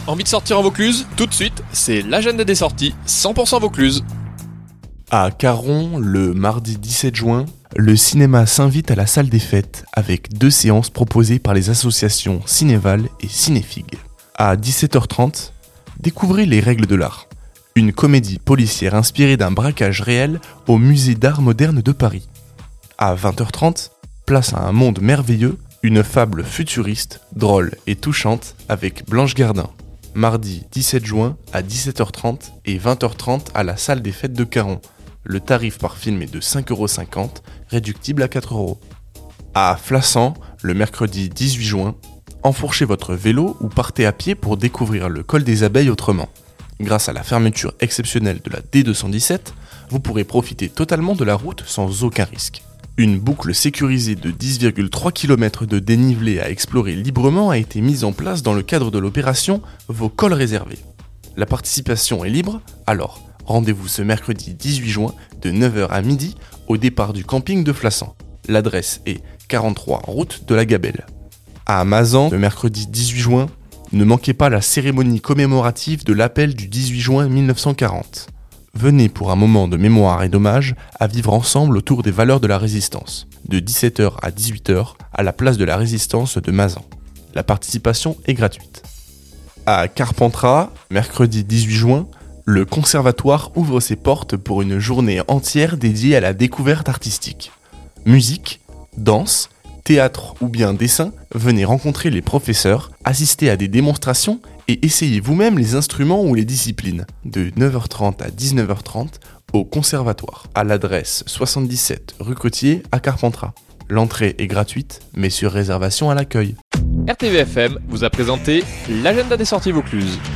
Envie de sortir en Vaucluse? Tout de suite, c'est l'agenda des sorties 100% Vaucluse. À Caron, le mardi 17 juin, le cinéma s'invite à la salle des fêtes avec 2 séances proposées par les associations Cinéval et Cinéfig. À 17h30, découvrez Les règles de l'art, une comédie policière inspirée d'un braquage réel au musée d'art moderne de Paris. À 20h30, place à un monde merveilleux, une fable futuriste, drôle et touchante avec Blanche Gardin. Mardi 17 juin à 17h30 et 20h30 à la salle des fêtes de Caron. Le tarif par film est de 5,50€, réductible à 4€. À Flassan, le mercredi 18 juin, enfourchez votre vélo ou partez à pied pour découvrir le col des Abeilles autrement. Grâce à la fermeture exceptionnelle de la D217, vous pourrez profiter totalement de la route sans aucun risque. Une boucle sécurisée de 10,3 km de dénivelé à explorer librement a été mise en place dans le cadre de l'opération Vos cols réservés. La participation est libre, alors rendez-vous ce mercredi 18 juin de 9h à midi au départ du camping de Flassan. L'adresse est 43 route de la Gabelle. À Mazan, le mercredi 18 juin, ne manquez pas la cérémonie commémorative de l'appel du 18 juin 1940. Venez pour un moment de mémoire et d'hommage à vivre ensemble autour des valeurs de la résistance, de 17h à 18h à la place de la Résistance de Mazan. La participation est gratuite. À Carpentras, mercredi 18 juin, le conservatoire ouvre ses portes pour une journée entière dédiée à la découverte artistique. Musique, danse, théâtre ou bien dessin, venez rencontrer les professeurs, assister à des démonstrations et essayez vous-même les instruments ou les disciplines, de 9h30 à 19h30 au conservatoire, à l'adresse 77 rue Cotier à Carpentras. L'entrée est gratuite, mais sur réservation à l'accueil. RTVFM vous a présenté l'agenda des sorties Vaucluse.